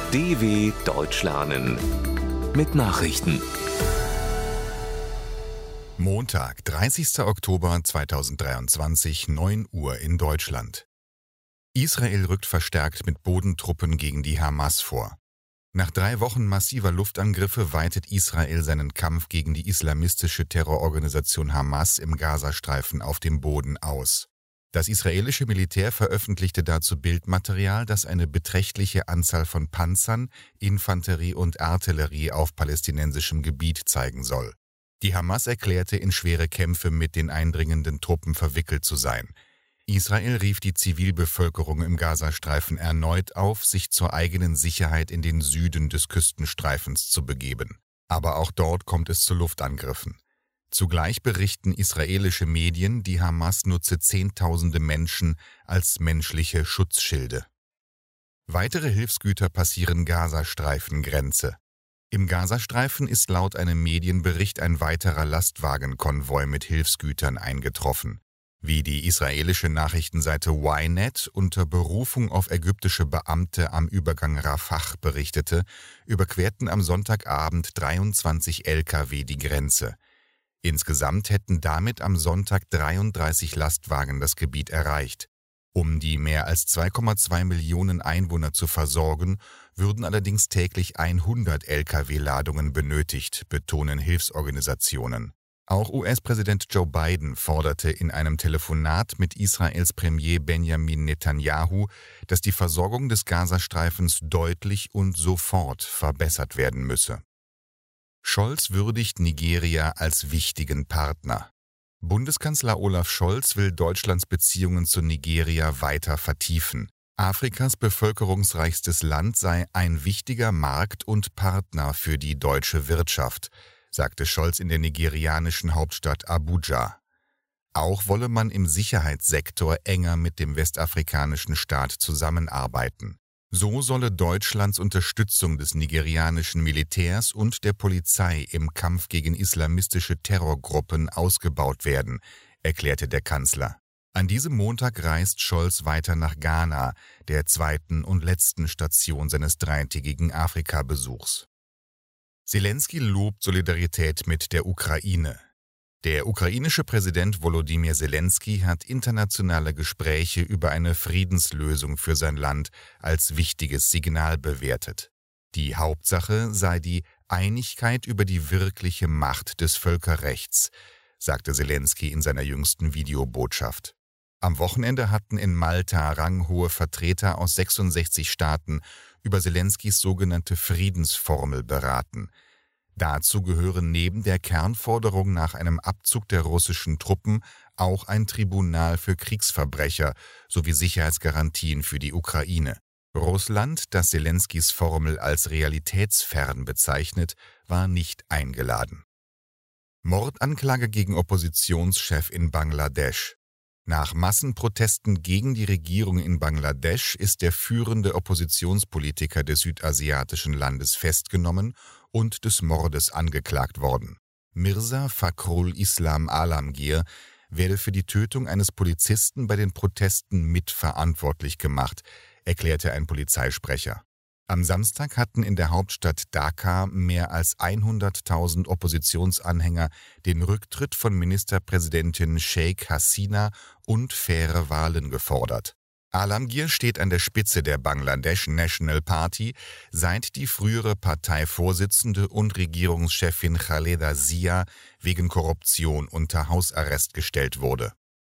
DW Deutsch lernen mit Nachrichten. Montag, 30. Oktober 2023, 9 Uhr in Deutschland. Israel rückt verstärkt mit Bodentruppen gegen die Hamas vor. Nach 3 Wochen massiver Luftangriffe weitet Israel seinen Kampf gegen die islamistische Terrororganisation Hamas im Gazastreifen auf dem Boden aus. Das israelische Militär veröffentlichte dazu Bildmaterial, das eine beträchtliche Anzahl von Panzern, Infanterie und Artillerie auf palästinensischem Gebiet zeigen soll. Die Hamas erklärte, in schwere Kämpfe mit den eindringenden Truppen verwickelt zu sein. Israel rief die Zivilbevölkerung im Gazastreifen erneut auf, sich zur eigenen Sicherheit in den Süden des Küstenstreifens zu begeben. Aber auch dort kommt es zu Luftangriffen. Zugleich berichten israelische Medien, die Hamas nutze Zehntausende Menschen als menschliche Schutzschilde. Weitere Hilfsgüter passieren Gazastreifengrenze. Im Gazastreifen ist laut einem Medienbericht ein weiterer Lastwagenkonvoi mit Hilfsgütern eingetroffen. Wie die israelische Nachrichtenseite Ynet unter Berufung auf ägyptische Beamte am Übergang Rafah berichtete, überquerten am Sonntagabend 23 Lkw die Grenze. Insgesamt hätten damit am Sonntag 33 Lastwagen das Gebiet erreicht. Um die mehr als 2,2 Millionen Einwohner zu versorgen, würden allerdings täglich 100 Lkw-Ladungen benötigt, betonen Hilfsorganisationen. Auch US-Präsident Joe Biden forderte in einem Telefonat mit Israels Premier Benjamin Netanyahu, dass die Versorgung des Gazastreifens deutlich und sofort verbessert werden müsse. Scholz würdigt Nigeria als wichtigen Partner. Bundeskanzler Olaf Scholz will Deutschlands Beziehungen zu Nigeria weiter vertiefen. Afrikas bevölkerungsreichstes Land sei ein wichtiger Markt und Partner für die deutsche Wirtschaft, sagte Scholz in der nigerianischen Hauptstadt Abuja. Auch wolle man im Sicherheitssektor enger mit dem westafrikanischen Staat zusammenarbeiten. So solle Deutschlands Unterstützung des nigerianischen Militärs und der Polizei im Kampf gegen islamistische Terrorgruppen ausgebaut werden, erklärte der Kanzler. An diesem Montag reist Scholz weiter nach Ghana, der zweiten und letzten Station seines dreitägigen Afrika-Besuchs. Selenskyj lobt Solidarität mit der Ukraine. Der ukrainische Präsident Volodymyr Selenskyj hat internationale Gespräche über eine Friedenslösung für sein Land als wichtiges Signal bewertet. Die Hauptsache sei die Einigkeit über die wirkliche Macht des Völkerrechts, sagte Selenskyj in seiner jüngsten Videobotschaft. Am Wochenende hatten in Malta ranghohe Vertreter aus 66 Staaten über Selenskys sogenannte Friedensformel beraten. Dazu gehören neben der Kernforderung nach einem Abzug der russischen Truppen auch ein Tribunal für Kriegsverbrecher sowie Sicherheitsgarantien für die Ukraine. Russland, das Selenskys Formel als realitätsfern bezeichnet, war nicht eingeladen. Mordanklage gegen Oppositionschef in Bangladesch. Nach Massenprotesten gegen die Regierung in Bangladesch ist der führende Oppositionspolitiker des südasiatischen Landes festgenommen und des Mordes angeklagt worden. Mirza Fakhrul Islam Alamgir werde für die Tötung eines Polizisten bei den Protesten mitverantwortlich gemacht, erklärte ein Polizeisprecher. Am Samstag hatten in der Hauptstadt Dhaka mehr als 100.000 Oppositionsanhänger den Rücktritt von Ministerpräsidentin Sheikh Hasina und faire Wahlen gefordert. Alamgir steht an der Spitze der Bangladesh National Party, seit die frühere Parteivorsitzende und Regierungschefin Khaleda Zia wegen Korruption unter Hausarrest gestellt wurde.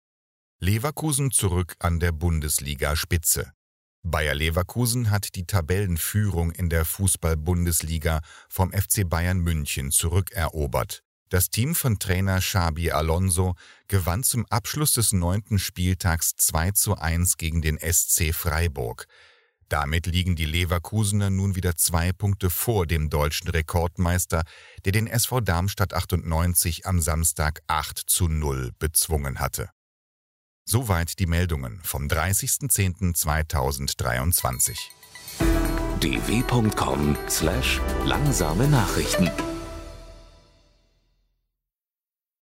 Leverkusen zurück an der Bundesliga-Spitze. Bayer Leverkusen hat die Tabellenführung in der Fußball-Bundesliga vom FC Bayern München zurückerobert. Das Team von Trainer Xabi Alonso gewann zum Abschluss des 9. Spieltags 2:1 gegen den SC Freiburg. Damit liegen die Leverkusener nun wieder 2 Punkte vor dem deutschen Rekordmeister, der den SV Darmstadt 98 am Samstag 8:0 bezwungen hatte. Soweit die Meldungen vom 30.10.2023. dw.com/langsame Nachrichten